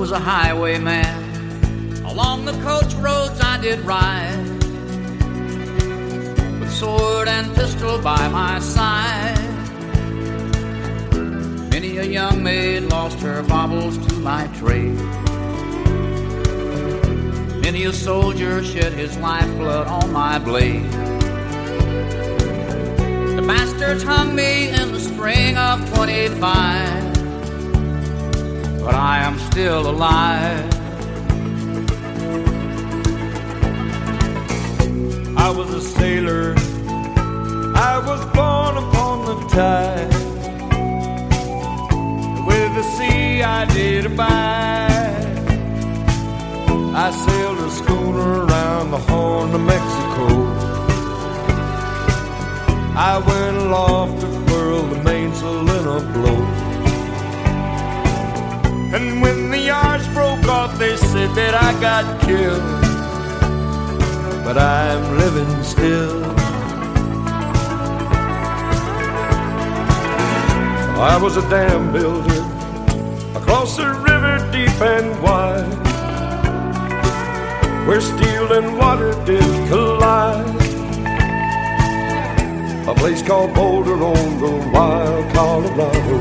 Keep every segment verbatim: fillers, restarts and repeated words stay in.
was a highwayman. Along the coach roads I did ride, with sword and pistol by my side. Many a young maid lost her baubles to my trade. Many a soldier shed his lifeblood on my blade. The bastards hung me in the spring of twenty-five, but I am still alive. I was a sailor, I was born upon the tide. With the sea I did abide. I sailed a schooner around the Horn of Mexico. I went aloft to furl the mainsail in a blow. And when the yards broke off, they said that I got killed. But I'm living still. I was a dam builder across a river deep and wide, where steel and water did collide. A place called Boulder on the wild Colorado.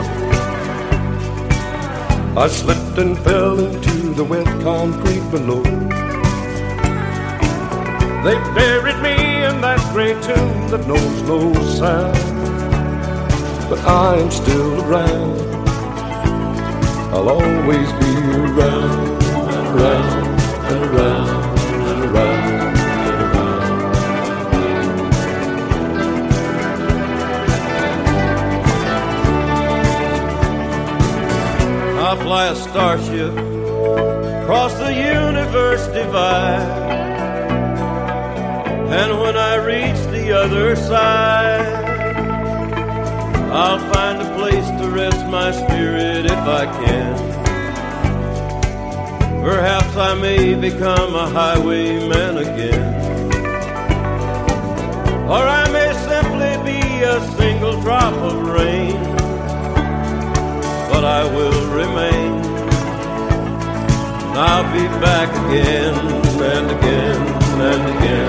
I slipped and fell into the wet concrete below. They buried me in that great tomb that knows no sound. But I am still around. I'll always be around and around and around and around and around. I fly a starship across the universe divide. And when I reach the other side, I'll find a place to rest my spirit if I can. Perhaps I may become a highwayman again. Or I may simply be a single drop of rain. But I will remain. And I'll be back again and again and again.